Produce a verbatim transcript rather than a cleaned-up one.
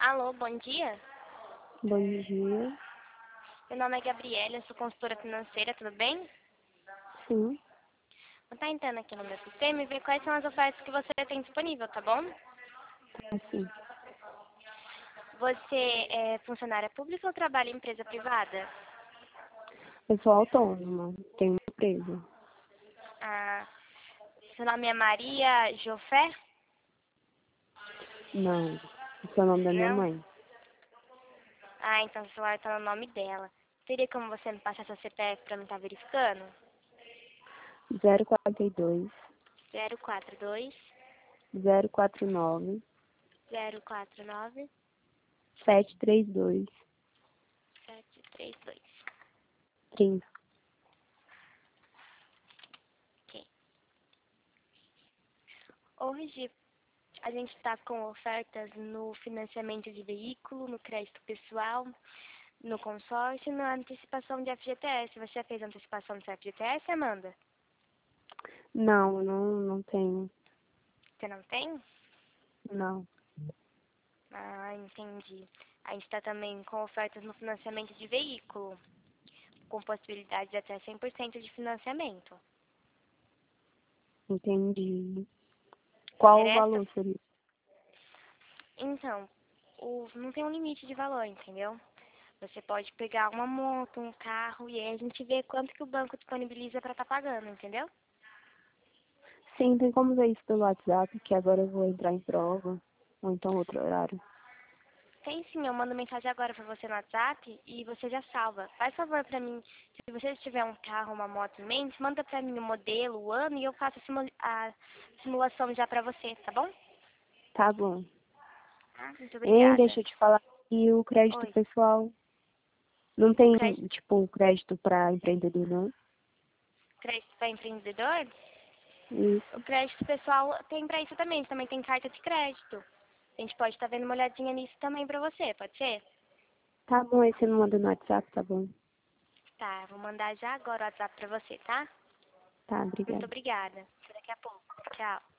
Alô, bom dia. Bom dia. Meu nome é Gabriela, eu sou consultora financeira, tudo bem? Sim, Vou estar entrando aqui no meu sistema e ver quais são as ofertas que você tem disponível, tá bom? assim. Você é funcionária pública ou trabalha em empresa privada? Eu sou autônoma, tenho uma empresa. Ah, seu nome é Maria Jofé? Não, esse é o nome da minha Não? mãe. Ah, então o celular está no nome dela. Teria como você me passar seu C P F para me estar verificando? zero quatro dois, Zero quatro dois zero quatro nove, zero quatro nove sete três dois, sete três dois. trinta. Ok. Hoje a gente está com ofertas no financiamento de veículo, no crédito pessoal, no consórcio e na antecipação de F G T S. Você já fez antecipação de F G T S, Amanda? Não, não, não tenho. Você não tem? Não. Ah, entendi. A gente está também com ofertas no financiamento de veículo, com possibilidade de até cem por cento de financiamento. Entendi. Qual o Interessa? valor seria? Então, o, não tem um limite de valor, entendeu? Você pode pegar uma moto, um carro, e aí a gente vê quanto que o banco disponibiliza para estar pagando, entendeu? Sim, tem como ver isso pelo WhatsApp, que agora eu vou entrar em prova. Ou então outro horário. Tem sim, eu mando mensagem agora pra você no WhatsApp e você já salva. Faz favor pra mim, se você tiver um carro, uma moto em mente, manda pra mim o modelo, o ano e eu faço a, simu- a simulação já pra você, tá bom? Tá bom. Ah, muito Hein, obrigada. deixa eu te falar. E o crédito Oi, pessoal? Não o tem, crédito, tipo, crédito para empreendedor, não? crédito para empreendedor? Isso. O crédito pessoal tem pra isso também, também tem carta de crédito. A gente pode estar vendo uma olhadinha nisso também pra você, pode ser? Tá bom, aí você me manda no WhatsApp, tá bom? Tá, vou mandar já agora o WhatsApp pra você, tá? Tá, Muito obrigada. obrigada. Até daqui a pouco. Tchau.